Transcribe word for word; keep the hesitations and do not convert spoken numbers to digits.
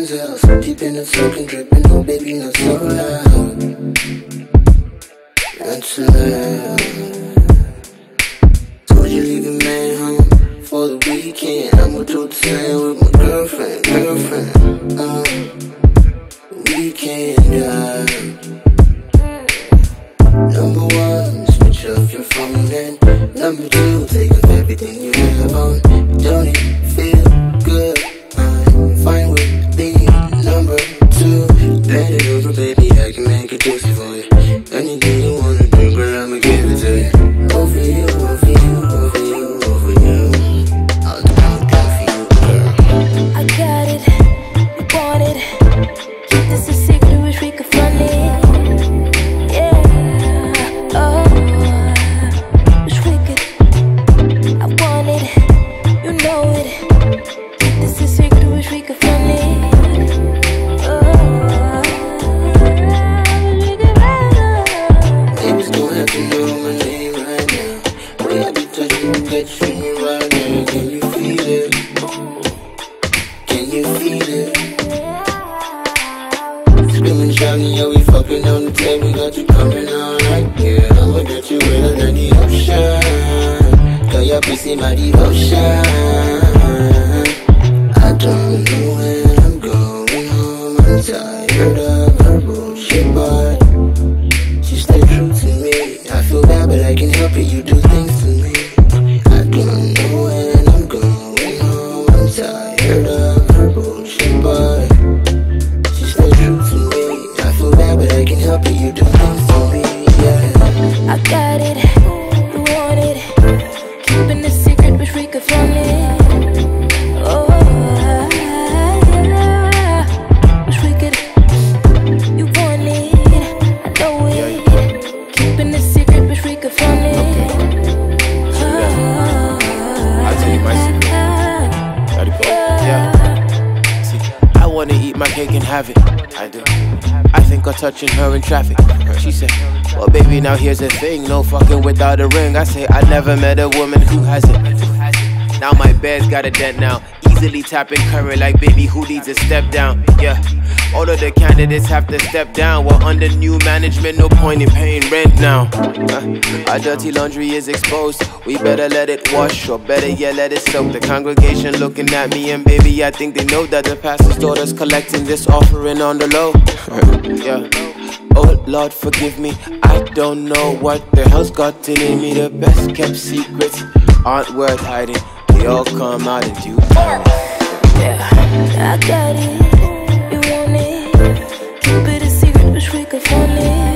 friends out, so deep in the soaking, dripping, oh baby, not so loud, not so loud. Told you leave your man home for the weekend. I'ma do the same with my girlfriend, girlfriend. Uh, weekend, uh. Number one, switch off your phone, and number two, take off everything you have on. Don't it feel good? I'm fine with the number two. Bend it over, baby, I can make it juicy for you. Anything you wanna do, girl, I'ma give it to you. Over you, over you, over you, over you. I'll do my thing for you, girl. I got it, you want it. Keep this a secret, wish we could fund it. Yeah, oh, wish we could. I want it, you know it. Keep this a secret, wish we could fund it. Oh, wish we could run it. Baby's gonna have to know my name right now. Way I be touching you, get you right now. Can you feel it? Can you feel it? Screaming, shouting, yeah, we fucking on the table. We got you coming all right, yeah. I'ma get you wetter than the ocean. Girl, your pussy my devotion. I don't know when I'm going home. I'm tired of her bullshit, but she stay true to me. I feel bad, but I can help it. You do things to me. I don't know when I'm going home. I'm tired of her bullshit, but she stay true to me. I feel bad, but I can help it. You do things to me, yeah. I got it, you want it. Keeping the secret, wish we could fund it. Oh, wish we could. You want it, I know it. Keeping the secret, wish we could fund it. Okay. I'll tell you my secret. Ready for it? Yeah. See, I wanna eat my cake and have it. I do. I think of touching her in traffic. She said, well baby, now here's the thing. No fucking without a ring. I say, I never met a woman who hasn't. Now my bed's got a dent now. Easily tapping current like baby, who needs a step down? Yeah. All of the candidates have to step down. We're under new management, no point in paying rent now. Uh, our dirty laundry is exposed. We better let it wash, or better yet let it soak. The congregation looking at me, and baby, I think they know that the pastor's daughter's collecting this offering on the low. Yeah. Oh Lord, forgive me. I don't know what the hell's gotten in me. The best kept secrets aren't worth hiding. They all come out in due time. Yeah, I got it, you want it. Keep it a secret, wish we could fund it.